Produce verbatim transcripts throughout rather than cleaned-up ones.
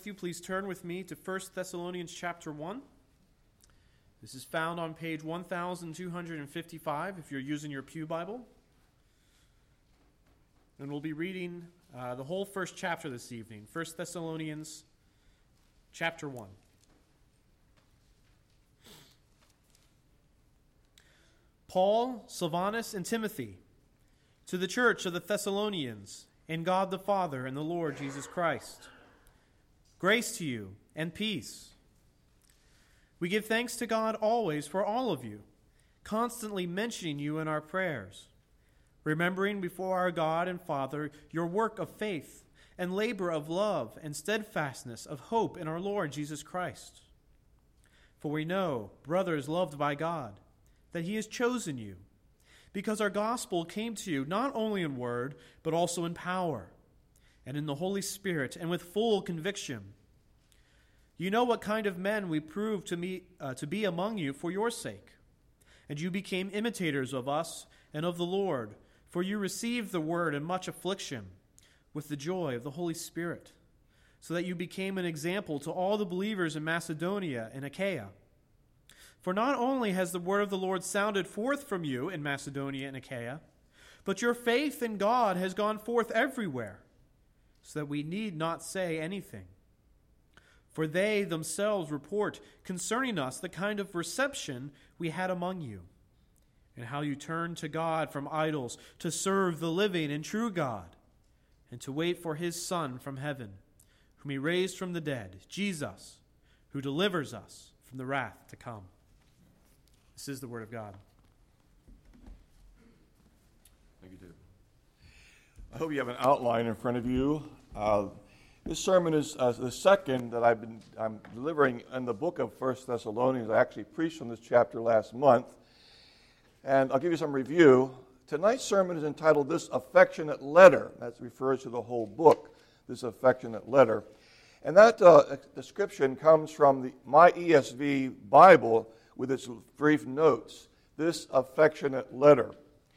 If you please turn with me to First Thessalonians chapter one. This is found on page one thousand two hundred fifty-five if you're using your Pew Bible. And we'll be reading uh, the whole first chapter this evening, First Thessalonians chapter one. Paul, Silvanus, and Timothy, to the church of the Thessalonians, in God the Father and the Lord Jesus Christ. Grace to you and peace. We give thanks to God always for all of you, constantly mentioning you in our prayers, remembering before our God and Father your work of faith and labor of love and steadfastness of hope in our Lord Jesus Christ. For we know, brothers loved by God, that he has chosen you, because our gospel came to you not only in word, but also in power, and in the Holy Spirit, and with full conviction. You know what kind of men we proved to, me, uh, to be among you for your sake. And you became imitators of us and of the Lord, for you received the word in much affliction, with the joy of the Holy Spirit, so that you became an example to all the believers in Macedonia and Achaia. For not only has the word of the Lord sounded forth from you in Macedonia and Achaia, but your faith in God has gone forth everywhere, so that we need not say anything. For they themselves report concerning us the kind of reception we had among you, and how you turned to God from idols to serve the living and true God, and to wait for his Son from heaven, whom he raised from the dead, Jesus, who delivers us from the wrath to come. This is the word of God. Thank you, David. I hope you have an outline in front of you. Uh, this sermon is uh, the second that I've been I'm delivering in the book of First Thessalonians. I actually preached from this chapter last month, and I'll give you some review. Tonight's sermon is entitled "This Affectionate Letter." That refers to the whole book. This affectionate letter, and that uh, description comes from the my E S V Bible with its brief notes. This affectionate letter.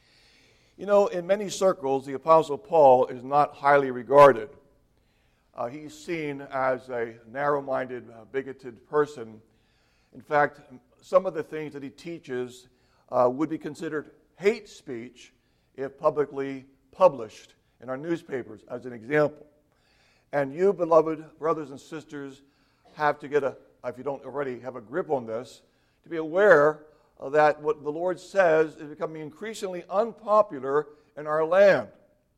You know, in many circles, the Apostle Paul is not highly regarded. Uh, he's seen as a narrow-minded, uh, bigoted person. In fact, some of the things that he teaches uh, would be considered hate speech if publicly published in our newspapers, as an example. And you, beloved brothers and sisters, have to get a, if you don't already have a grip on this, to be aware that what the Lord says is becoming increasingly unpopular in our land.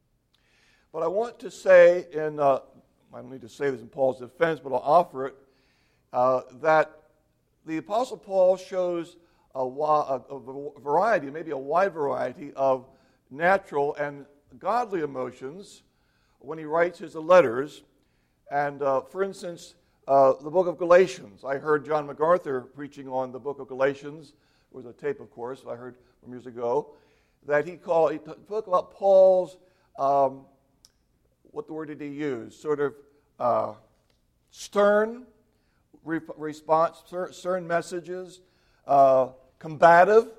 But I want to say, in uh, I don't need to say this in Paul's defense, but I'll offer it, uh, that the Apostle Paul shows a, a, a variety, maybe a wide variety, of natural and godly emotions when he writes his letters. And uh, for instance, uh, the book of Galatians. I heard John MacArthur preaching on the book of Galatians. It was a tape, of course, I heard from years ago, that he called, he talked about Paul's, um, what the word did he use? Sort of uh, stern re- response, stern messages, uh, combative,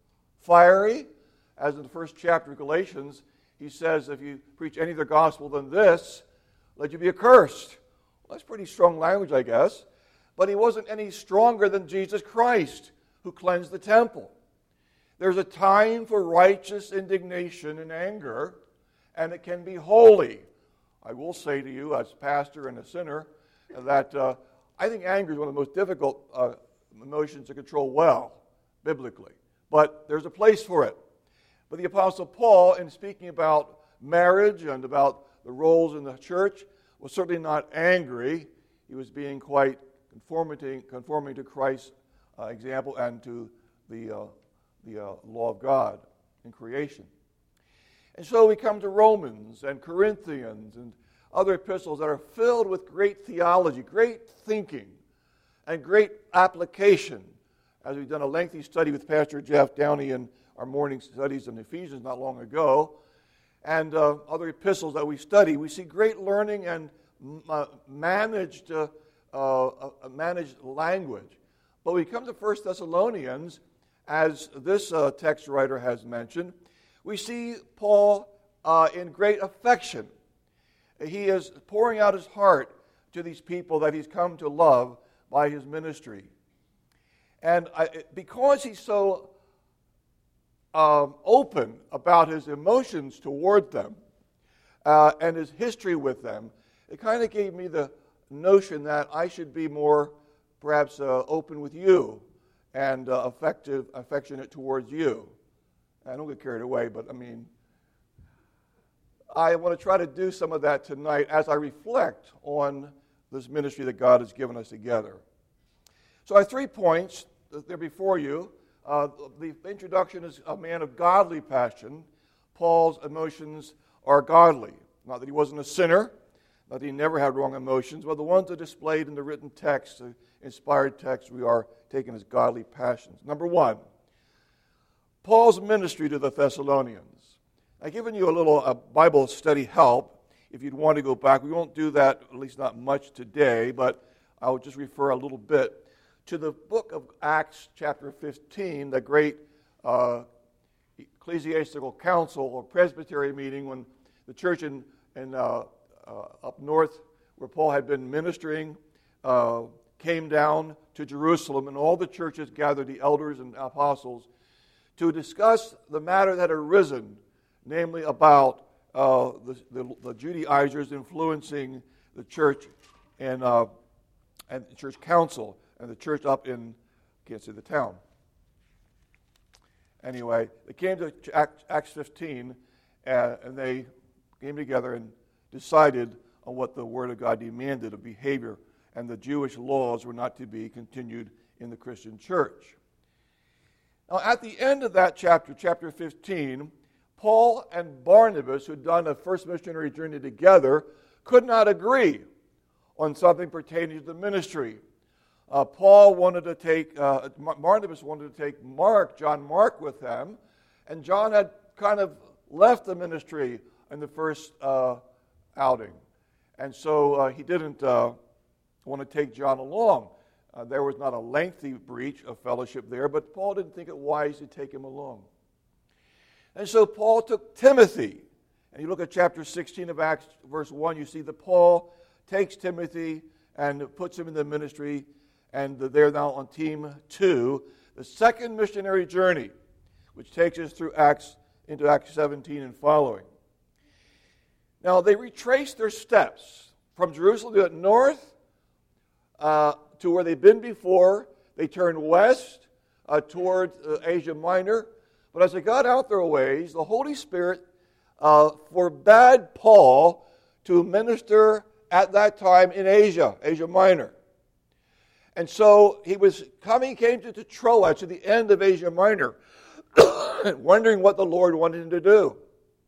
fiery. As in the first chapter of Galatians, he says, if you preach any other gospel than this, let you be accursed. Well, that's pretty strong language, I guess. But he wasn't any stronger than Jesus Christ, who cleansed the temple. There's a time for righteous indignation and anger, and it can be holy. I will say to you, as pastor and a sinner, that uh, I think anger is one of the most difficult uh, emotions to control well, biblically. But there's a place for it. But the Apostle Paul, in speaking about marriage and about the roles in the church, was certainly not angry. He was being quite conforming, conforming to Christ's uh, example and to the, uh, the uh, law of God in creation. And so we come to Romans and Corinthians and other epistles that are filled with great theology, great thinking, and great application. As we've done a lengthy study with Pastor Jeff Downey in our morning studies in Ephesians not long ago, and uh, other epistles that we study, we see great learning and uh, managed, uh, uh, managed language. But we come to First Thessalonians, as this uh, text writer has mentioned, we see Paul uh, in great affection. He is pouring out his heart to these people that he's come to love by his ministry. And I, because he's so um, open about his emotions toward them uh, and his history with them, it kind of gave me the notion that I should be more perhaps uh, open with you and uh, affective, affectionate towards you. I don't get carried away, but I mean, I want to try to do some of that tonight as I reflect on this ministry that God has given us together. So I have three points. They're before you. Uh, the introduction is a man of godly passion. Paul's emotions are godly. Not that he wasn't a sinner, not that he never had wrong emotions, but the ones that are displayed in the written text, the inspired text, we are taking as godly passions. Number one, Paul's ministry to the Thessalonians. I've given you a little uh, Bible study help if you'd want to go back. We won't do that, at least not much today, but I'll just refer a little bit to the book of Acts, chapter fifteen, the great uh, ecclesiastical council or presbytery meeting when the church in, in uh, uh, up north where Paul had been ministering uh, came down to Jerusalem, and all the churches gathered, the elders and apostles, to discuss the matter that had arisen, namely about uh, the, the, the Judaizers influencing the church and, uh, and the church council and the church up in, I can't say the town. Anyway, they came to Acts fifteen, uh, and they came together and decided on what the Word of God demanded of behavior, and the Jewish laws were not to be continued in the Christian church. Now, at the end of that chapter, chapter fifteen, Paul and Barnabas, who had done a first missionary journey together, could not agree on something pertaining to the ministry. Uh, Paul wanted to take, uh, Barnabas wanted to take Mark, John Mark, with them, and John had kind of left the ministry in the first uh, outing. And so uh, he didn't uh, want to take John along. Uh, there was not a lengthy breach of fellowship there, but Paul didn't think it wise to take him along. And so Paul took Timothy. And you look at chapter sixteen of Acts, verse one, you see that Paul takes Timothy and puts him in the ministry, and they're now on team two, the second missionary journey, which takes us through Acts into Acts seventeen and following. Now, they retraced their steps from Jerusalem to the north uh, to where they'd been before. They turned west uh, toward uh, Asia Minor. But as they got out their ways, the Holy Spirit uh, forbade Paul to minister at that time in Asia, Asia Minor. And so he was coming, came to, to Troas, to the end of Asia Minor, wondering what the Lord wanted him to do.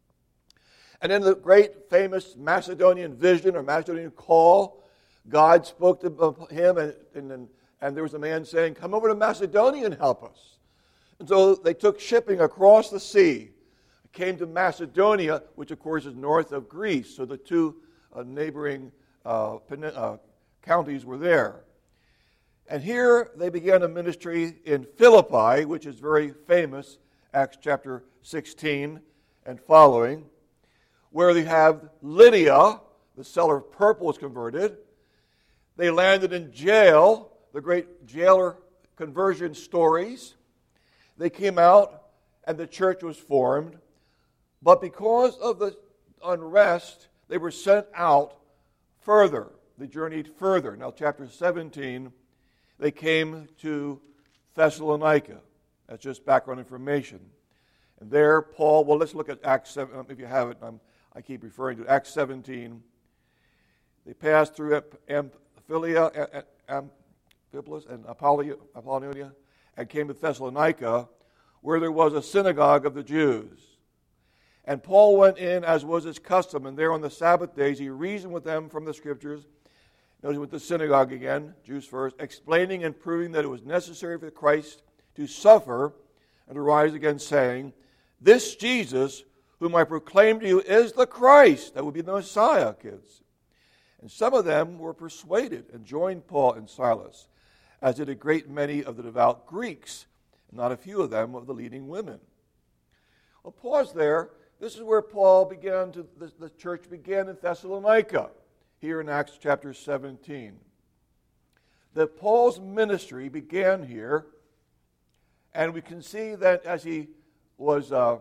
And in the great famous Macedonian vision or Macedonian call, God spoke to him, and, and, and there was a man saying, "Come over to Macedonia and help us." And so they took shipping across the sea, came to Macedonia, which of course is north of Greece. So the two uh, neighboring uh, uh, counties were there. And here they began a ministry in Philippi, which is very famous, Acts chapter sixteen and following, where they have Lydia, the seller of purple, was converted. They landed in jail, the great jailer conversion stories. They came out, and the church was formed. But because of the unrest, they were sent out further. They journeyed further. Now, chapter seventeen, they came to Thessalonica. That's just background information. And there, Paul, well, let's look at Acts seven, if you have it. I'm, I keep referring to Acts seventeen. They passed through Amphilia, Amphipolis, and Apollonia, and came to Thessalonica, where there was a synagogue of the Jews. And Paul went in as was his custom, and there on the Sabbath days he reasoned with them from the Scriptures. Notice he went to the synagogue again, Jews first, explaining and proving that it was necessary for Christ to suffer and to rise again, saying, "This Jesus, whom I proclaim to you, is the Christ." That would be the Messiah, kids. And some of them were persuaded and joined Paul and Silas, as did a great many of the devout Greeks, and not a few of them of the leading women. Well, pause there. This is where Paul began to, the, the church began in Thessalonica. here in Acts chapter seventeen. That Paul's ministry began here, and we can see that as he was uh,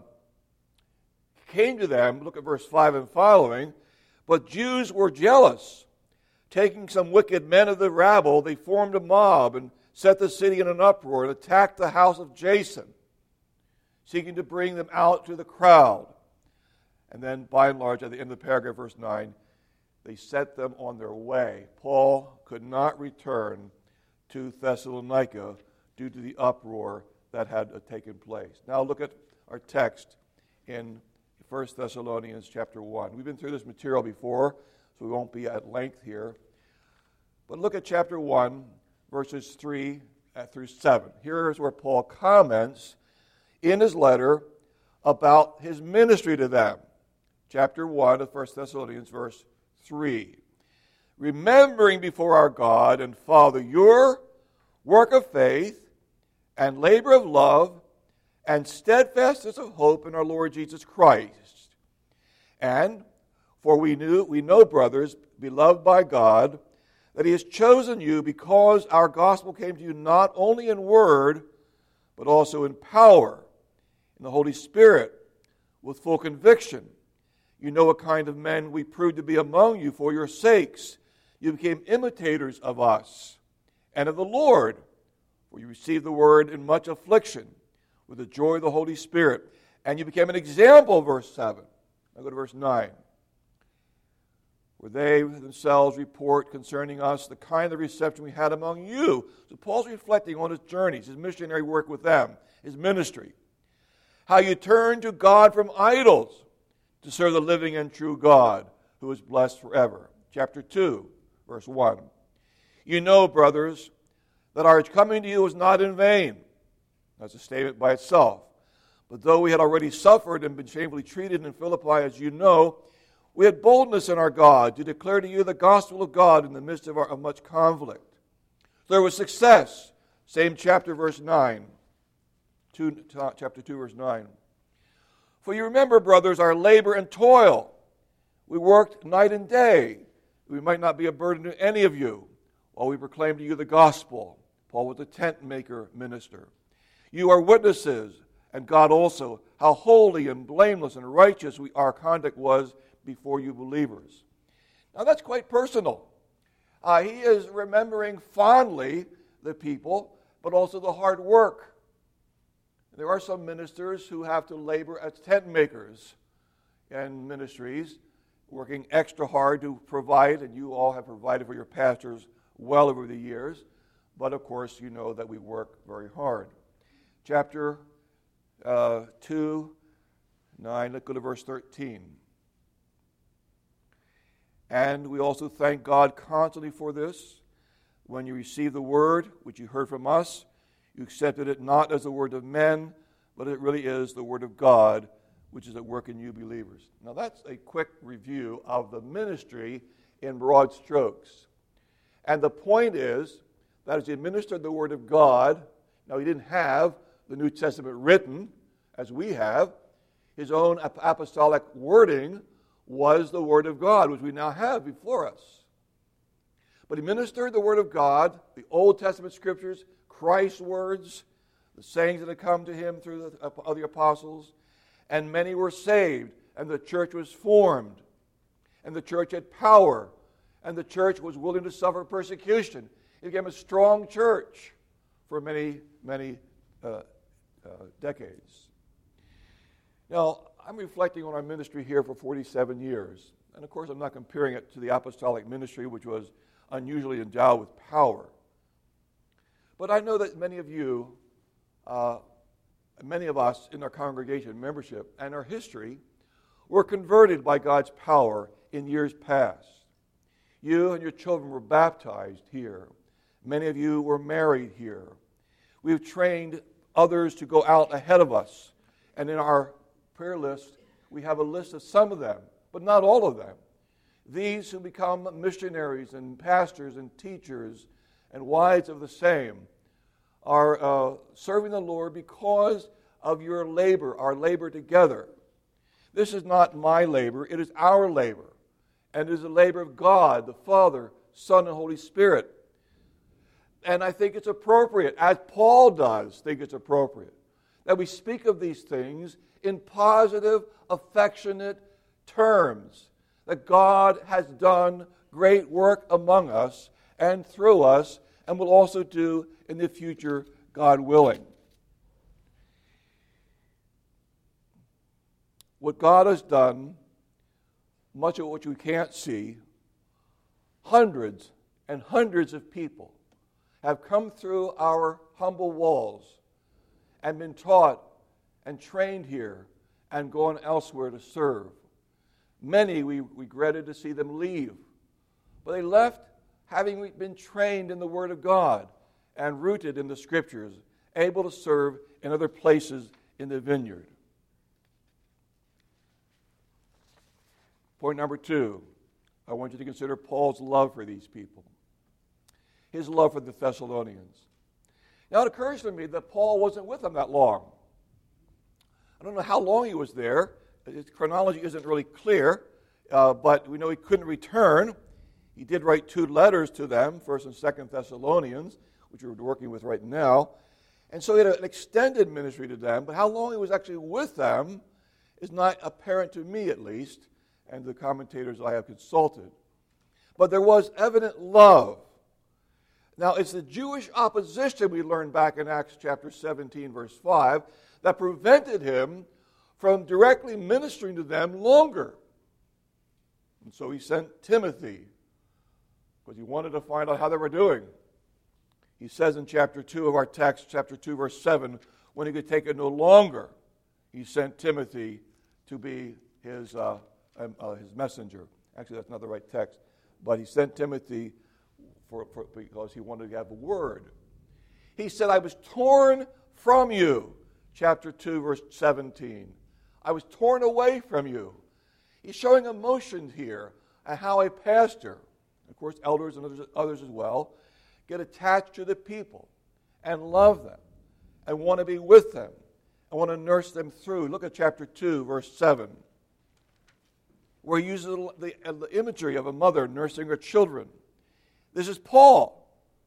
came to them, look at verse five and following, but Jews were jealous. Taking some wicked men of the rabble, they formed a mob and set the city in an uproar and attacked the house of Jason, seeking to bring them out to the crowd. And then, by and large, at the end of the paragraph, verse nine, they set them on their way. Paul could not return to Thessalonica due to the uproar that had taken place. Now look at our text in First Thessalonians chapter one. We've been through this material before, so we won't be at length here. But look at chapter one, verses three through seven. Here is where Paul comments in his letter about his ministry to them. Chapter one of First Thessalonians, verse three. Remembering before our God and Father your work of faith and labor of love and steadfastness of hope in our Lord Jesus Christ. And for we knew, we know, brothers, beloved by God, that he has chosen you because our gospel came to you not only in word, but also in power, in the Holy Spirit, with full conviction. You know what kind of men we proved to be among you for your sakes. You became imitators of us and of the Lord, for you received the word in much affliction with the joy of the Holy Spirit. And you became an example, verse seven. Now go to verse nine. Where they themselves report concerning us the kind of reception we had among you. So Paul's reflecting on his journeys, his missionary work with them, his ministry. How you turned to God from idols to serve the living and true God, who is blessed forever. Chapter two, verse one. You know, brothers, that our coming to you was not in vain. That's a statement by itself. But though we had already suffered and been shamefully treated in Philippi, as you know, we had boldness in our God to declare to you the gospel of God in the midst of, our, of much conflict. There was success. Same chapter, verse nine. Two, chapter two, verse nine. For you remember, brothers, our labor and toil. We worked night and day. We might not be a burden to any of you while we proclaim to you the gospel. Paul was a tent maker minister. You are witnesses, and God also, how holy and blameless and righteous we, our conduct was before you believers. Now that's quite personal. Uh, he is remembering fondly the people, but also the hard work. There are some ministers who have to labor as tent makers in ministries, working extra hard to provide, and you all have provided for your pastors well over the years. But of course, you know that we work very hard. Chapter uh, two, nine, let's go to verse thirteen. And we also thank God constantly for this. When you received the word, which you heard from us, you accepted it not as the word of men, but it really is the word of God, which is at work in you believers. Now that's a quick review of the ministry in broad strokes. And the point is that as he administered the word of God, now he didn't have the New Testament written as we have. His own apostolic wording was the word of God, which we now have before us. But he ministered the word of God, the Old Testament scriptures, Christ's words, the sayings that had come to him through the other apostles, and many were saved, and the church was formed, and the church had power, and the church was willing to suffer persecution. It became a strong church for many, many uh, uh, decades. Now, I'm reflecting on our ministry here for forty-seven years. And of course, I'm not comparing it to the apostolic ministry, which was unusually endowed with power. But I know that many of you, uh, many of us in our congregation membership and our history, were converted by God's power in years past. You and your children were baptized here. Many of you were married here. We've trained others to go out ahead of us. And in our prayer list, we have a list of some of them, but not all of them. These who become missionaries and pastors and teachers and wives of the same are uh, serving the Lord because of your labor, our labor together. This is not my labor, it is our labor. and it is the labor of God, the Father, Son, and Holy Spirit. And I think it's appropriate, as Paul does think it's appropriate, that we speak of these things in positive, affectionate terms, that God has done great work among us and through us, and will also do in the future, God willing. What God has done, much of which we can't see, hundreds and hundreds of people have come through our humble walls and been taught and trained here and gone elsewhere to serve. Many we regretted to see them leave, but they left having been trained in the Word of God and rooted in the Scriptures, able to serve in other places in the vineyard. Point number two, I want you to consider Paul's love for these people. His love for the Thessalonians. Now it occurs to me that Paul wasn't with them that long. I don't know how long he was there. His chronology isn't really clear, uh, but we know he couldn't return. He did write two letters to them, First and Second Thessalonians, which we're working with right now. And so he had an extended ministry to them, but how long he was actually with them is not apparent to me, at least, and the commentators I have consulted. But there was evident love. Now, it's the Jewish opposition we learned back in Acts chapter seventeen, verse five, that prevented him from directly ministering to them longer. And so he sent Timothy, because he wanted to find out how they were doing. He says in chapter two of our text, chapter two, verse seven, when he could take it no longer, he sent Timothy to be his, uh, um, uh, his messenger. Actually, that's not the right text. But he sent Timothy for, for, because he wanted to have a word. He said, I was torn from you, chapter two, verse seventeen. I was torn away from you. He's showing emotion here at how a pastor, of course elders and others, others as well, get attached to the people and love them and want to be with them and want to nurse them through. Look at chapter two, verse seven, where he uses the, the imagery of a mother nursing her children. This is Paul.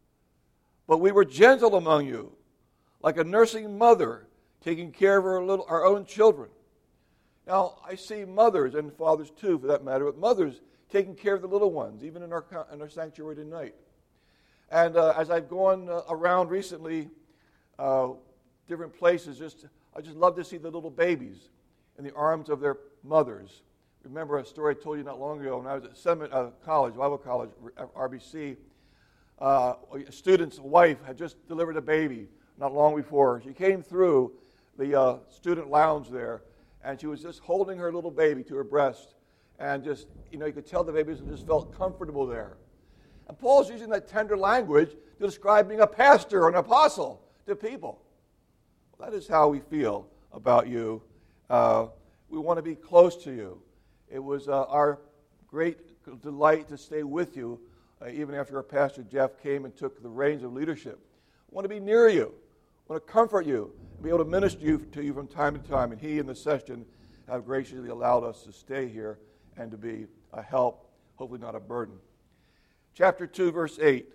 But we were gentle among you, like a nursing mother taking care of her, little, our own children. Now, I see mothers, and fathers too, for that matter, but mothers taking care of the little ones, even in our, in our sanctuary tonight. And uh, as I've gone uh, around recently, uh, different places, just I just love to see the little babies in the arms of their mothers. Remember a story I told you not long ago when I was at Summit uh, College, Bible College, R B C. Uh, a student's wife had just delivered a baby not long before. She came through the uh, student lounge there, and she was just holding her little baby to her breast, and just, you know, you could tell the baby just felt comfortable there. And Paul's using that tender language to describe being a pastor or an apostle to people. Well, that is how we feel about you. Uh, we want to be close to you. It was uh, our great delight to stay with you, uh, even after our pastor Jeff came and took the reins of leadership. We want to be near you. We want to comfort you, and be able to minister you, to you from time to time. And he and the session have graciously allowed us to stay here and to be a help, hopefully not a burden. Chapter two, verse eight.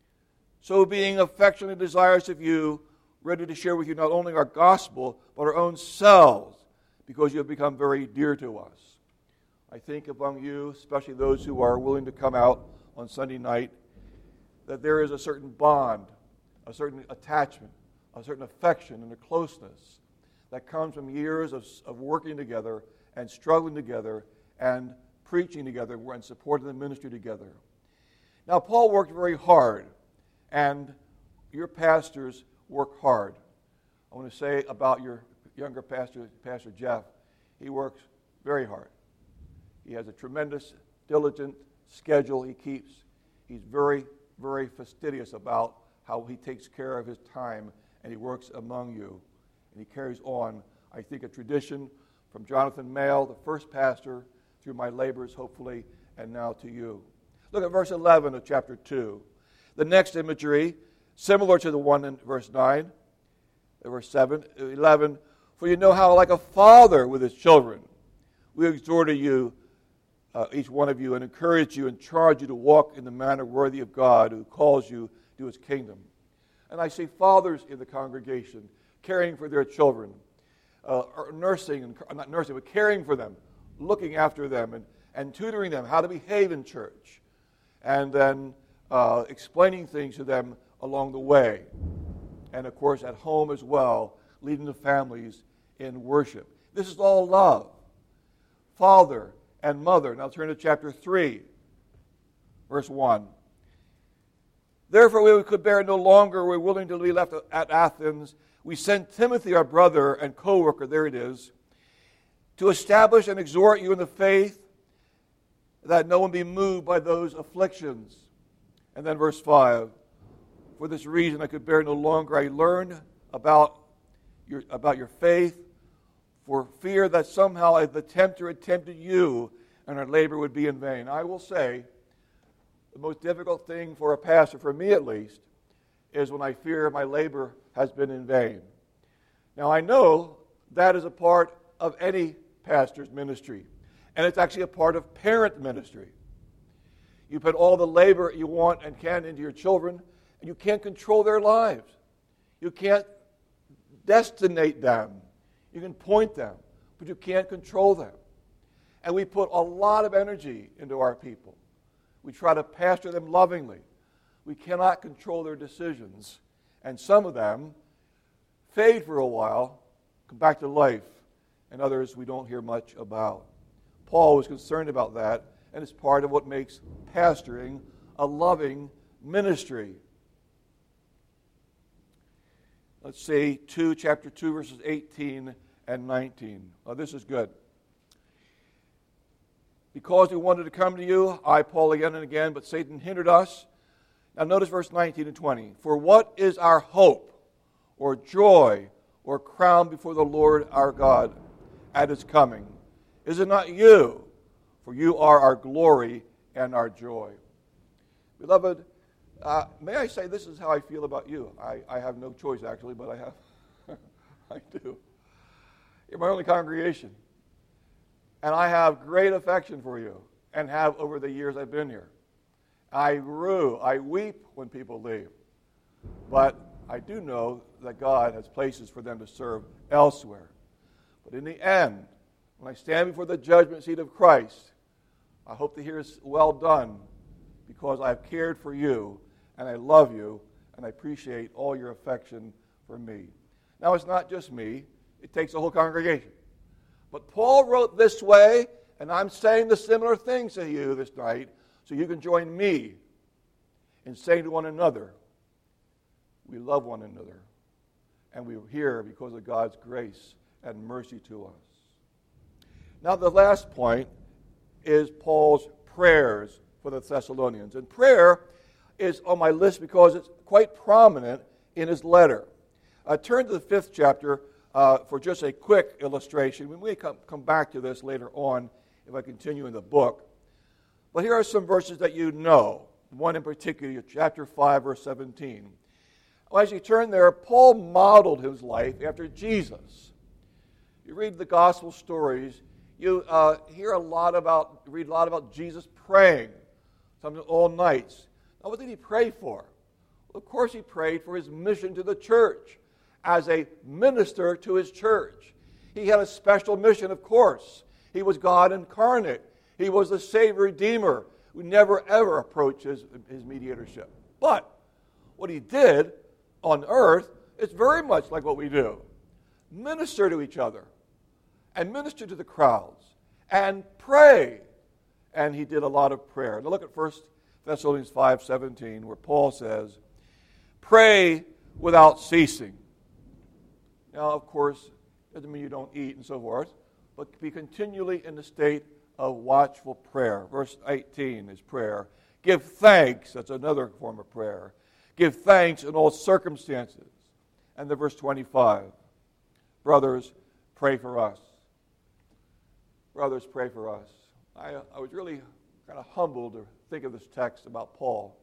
So being affectionately desirous of you, ready to share with you not only our gospel, but our own selves, because you have become very dear to us. I think among you, especially those who are willing to come out on Sunday night, that there is a certain bond, a certain attachment, a certain affection and a closeness that comes from years of, of working together and struggling together and preaching together and supporting the ministry together. Now, Paul worked very hard, and your pastors work hard. I want to say about your younger pastor, Pastor Jeff, he works very hard. He has a tremendous, diligent schedule he keeps. He's very, very fastidious about how he takes care of his time, and he works among you. And he carries on, I think, a tradition from Jonathan Mayle, the first pastor, through my labors, hopefully, and now to you. Look at verse eleven of chapter two. The next imagery, similar to the one in verse nine, verse seven, eleven, for you know how, like a father with his children, we exhorted you uh, each one of you, and encourage you and charge you to walk in the manner worthy of God who calls you to his kingdom. And I see fathers in the congregation caring for their children, uh, or nursing, and not nursing, but caring for them, looking after them, and, and tutoring them how to behave in church, and then uh, explaining things to them along the way. And of course, at home as well, leading the families in worship. This is all love. Father and mother. Now turn to chapter three, verse one. Therefore, we could bear no longer, we're willing to be left at Athens. We sent Timothy, our brother and co-worker, there it is, to establish and exhort you in the faith, that no one be moved by those afflictions. And then verse five. For this reason I could bear no longer. I learned about your, about your faith, for fear that somehow the tempter had tempted you, and our labor would be in vain. I will say, the most difficult thing for a pastor, for me at least, is when I fear my labor has been in vain. Now I know that is a part of any pastor's ministry, and it's actually a part of parent ministry. You put all the labor you want and can into your children, and you can't control their lives. You can't destinate them. You can point them, but you can't control them. And we put a lot of energy into our people. We try to pastor them lovingly. We cannot control their decisions. And some of them fade for a while, come back to life, and others we don't hear much about. Paul was concerned about that, and it's part of what makes pastoring a loving ministry. Let's see, two, chapter two, verses eighteen and nineteen. Now, this is good. Because we wanted to come to you, I, Paul, again and again, but Satan hindered us. Now, notice verse nineteen and twenty. For what is our hope, or joy, or crown before the Lord our God at his coming? Is it not you? For you are our glory and our joy. Beloved, Uh, may I say this is how I feel about you. I, I have no choice, actually, but I have. I do. You're my only congregation. And I have great affection for you, and have over the years I've been here. I rue, I weep when people leave. But I do know that God has places for them to serve elsewhere. But in the end, when I stand before the judgment seat of Christ, I hope to hear, well done, because I have cared for you, and I love you, and I appreciate all your affection for me. Now, it's not just me. It takes a whole congregation. But Paul wrote this way, and I'm saying the similar things to you this night, so you can join me in saying to one another, we love one another, and we're here because of God's grace and mercy to us. Now, the last point is Paul's prayers for the Thessalonians. And prayer is on my list because it's quite prominent in his letter. Uh, turn to the fifth chapter uh, for just a quick illustration. We may come, come back to this later on if I continue in the book. But here are some verses that you know. One in particular, chapter five, verse seventeen. Well, as you turn there, Paul modeled his life after Jesus. You read the gospel stories, you uh, hear a lot about, read a lot about Jesus praying, sometimes all nights. Now, what did he pray for? Well, of course, he prayed for his mission to the church as a minister to his church. He had a special mission, of course. He was God incarnate. He was the Savior, Redeemer. We never, ever approached his, his mediatorship. But what he did on earth is very much like what we do. Minister to each other and minister to the crowds and pray. And he did a lot of prayer. Now look at First Thessalonians five seventeen, where Paul says, pray without ceasing. Now, of course, doesn't mean you don't eat and so forth, but be continually in the state of watchful prayer. Verse eighteen is prayer. Give thanks, that's another form of prayer. Give thanks in all circumstances. And then verse twenty-five, brothers, pray for us. Brothers, pray for us. I, I was really kind of humbled to think of this text about Paul.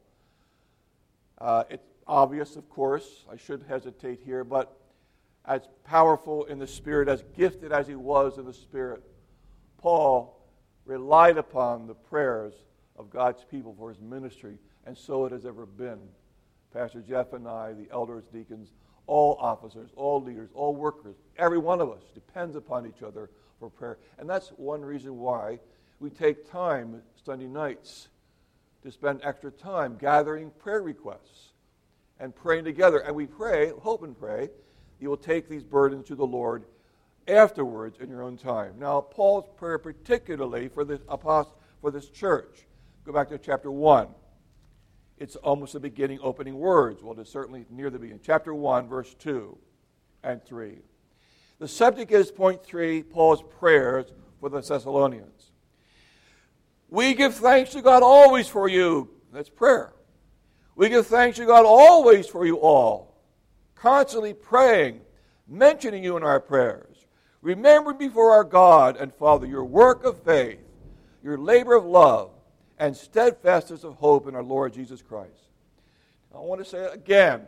Uh, it's obvious, of course. I should hesitate here, but as powerful in the Spirit, as gifted as he was in the Spirit, Paul relied upon the prayers of God's people for his ministry, and so it has ever been. Pastor Jeff and I, the elders, deacons, all officers, all leaders, all workers, every one of us depends upon each other for prayer. And that's one reason why we take time Sunday nights to spend extra time gathering prayer requests and praying together. And we pray, hope and pray, you will take these burdens to the Lord afterwards in your own time. Now, Paul's prayer particularly for this apostle, for this church. Go back to chapter one. It's almost the beginning, opening words. Well, it's certainly near the beginning. Chapter one, verse two and three. The subject is, point three, Paul's prayers for the Thessalonians. We give thanks to God always for you. That's prayer. We give thanks to God always for you all, constantly praying, mentioning you in our prayers, remembering before our God and Father your work of faith, your labor of love, and steadfastness of hope in our Lord Jesus Christ. I want to say it again.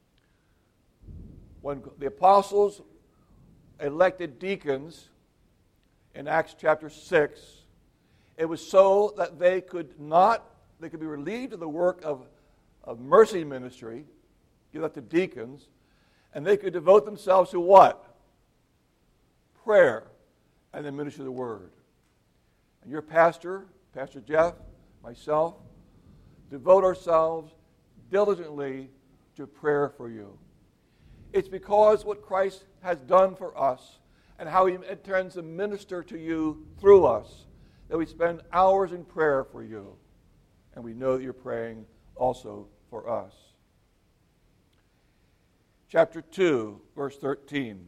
When the apostles elected deacons in Acts chapter six, it was so that they could not, they could be relieved of the work of, of mercy ministry, give that to deacons, and they could devote themselves to what? Prayer and the ministry of the word. And your pastor, Pastor Jeff, myself, devote ourselves diligently to prayer for you. It's because what Christ has done for us and how he intends to minister to you through us that we spend hours in prayer for you. And we know that you're praying also for us. Chapter two, verse thirteen.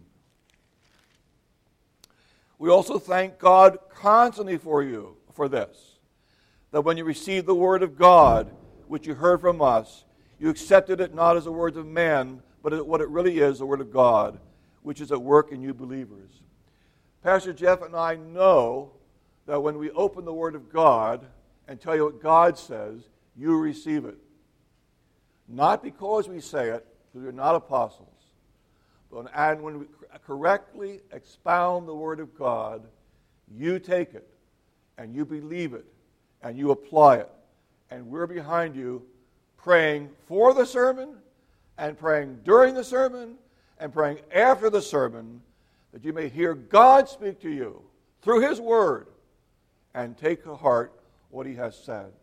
We also thank God constantly for you, for this, that when you received the word of God, which you heard from us, you accepted it not as the words of man, but as what it really is, the word of God, which is at work in you believers. Pastor Jeff and I know that when we open the word of God and tell you what God says, you receive it. Not because we say it, because we're not apostles, but and when we correctly expound the word of God, you take it, and you believe it, and you apply it. And we're behind you praying for the sermon, and praying during the sermon, and praying after the sermon, that you may hear God speak to you through his word, and take to heart what he has said.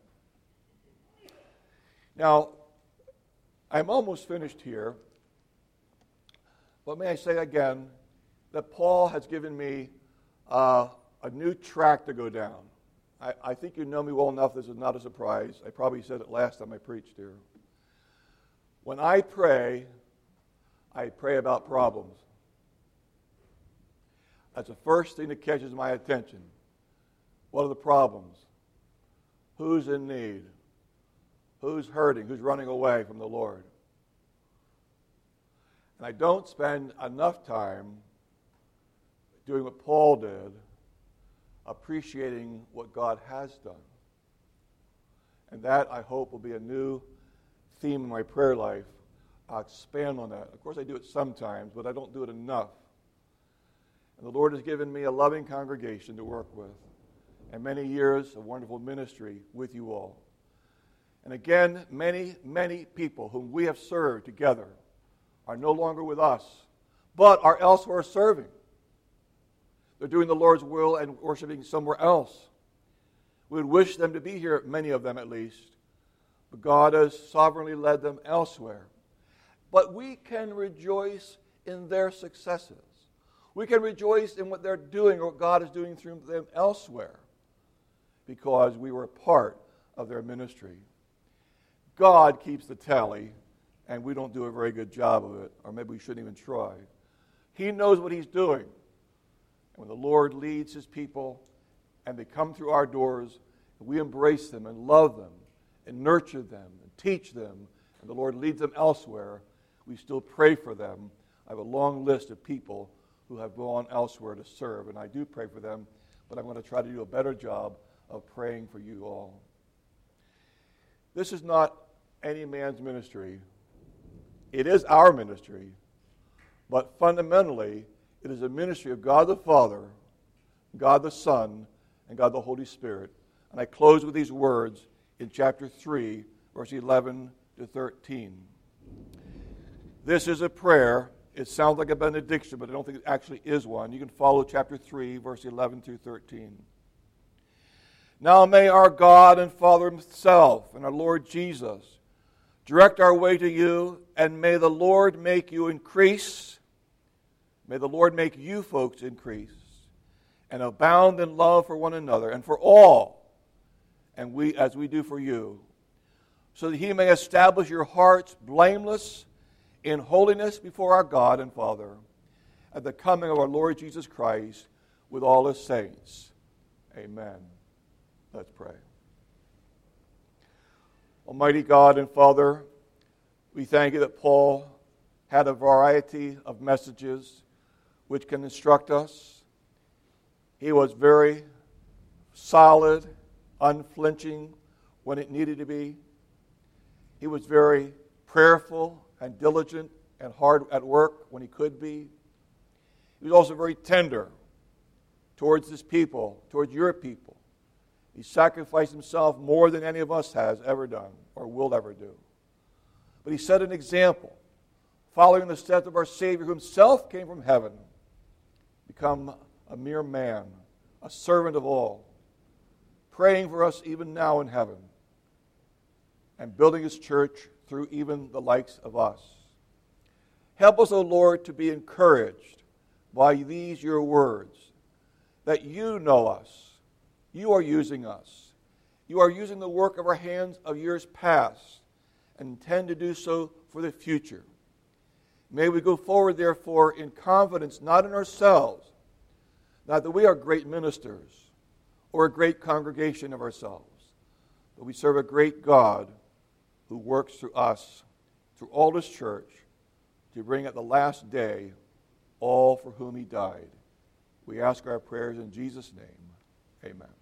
Now, I'm almost finished here, but may I say again that Paul has given me uh, a new track to go down. I, I think you know me well enough, this is not a surprise. I probably said it last time I preached here. When I pray, I pray about problems. That's the first thing that catches my attention. What are the problems? Who's in need? Who's hurting? Who's running away from the Lord? And I don't spend enough time doing what Paul did, appreciating what God has done. And that, I hope, will be a new theme in my prayer life. I'll expand on that. Of course, I do it sometimes, but I don't do it enough. And the Lord has given me a loving congregation to work with, and many years of wonderful ministry with you all. And again, many, many people whom we have served together are no longer with us, but are elsewhere serving. They're doing the Lord's will and worshiping somewhere else. We would wish them to be here, many of them at least, but God has sovereignly led them elsewhere. But we can rejoice in their successes. We can rejoice in what they're doing or what God is doing through them elsewhere, because we were a part of their ministry. God keeps the tally, and we don't do a very good job of it, or maybe we shouldn't even try. He knows what he's doing. And when the Lord leads his people, and they come through our doors, and we embrace them and love them and nurture them and teach them, and the Lord leads them elsewhere, we still pray for them. I have a long list of people who have gone elsewhere to serve, and I do pray for them, but I'm going to try to do a better job of praying for you all. This is not any man's ministry. It is our ministry, but fundamentally, it is a ministry of God the Father, God the Son, and God the Holy Spirit. And I close with these words in chapter three, verse eleven to thirteen. This is a prayer. It sounds like a benediction, but I don't think it actually is one. You can follow chapter three, verse eleven through thirteen. Now may our God and Father himself and our Lord Jesus direct our way to you, and may the Lord make you increase. May the Lord make you folks increase and abound in love for one another and for all, and we as we do for you, so that he may establish your hearts blameless in holiness before our God and Father at the coming of our Lord Jesus Christ with all his saints. Amen. Let's pray. Almighty God and Father, we thank you that Paul had a variety of messages which can instruct us. He was very solid, unflinching when it needed to be. He was very prayerful and diligent and hard at work when he could be. He was also very tender towards his people, towards your people. He sacrificed himself more than any of us has ever done or will ever do. But he set an example, following the steps of our Savior, who himself came from heaven, become a mere man, a servant of all, praying for us even now in heaven, and building his church through even the likes of us. Help us, O Lord, to be encouraged by these your words, that you know us. You are using us. You are using the work of our hands of years past and intend to do so for the future. May we go forward, therefore, in confidence, not in ourselves, not that we are great ministers or a great congregation of ourselves, but we serve a great God who works through us, through all his church, to bring at the last day all for whom he died. We ask our prayers in Jesus' name. Amen.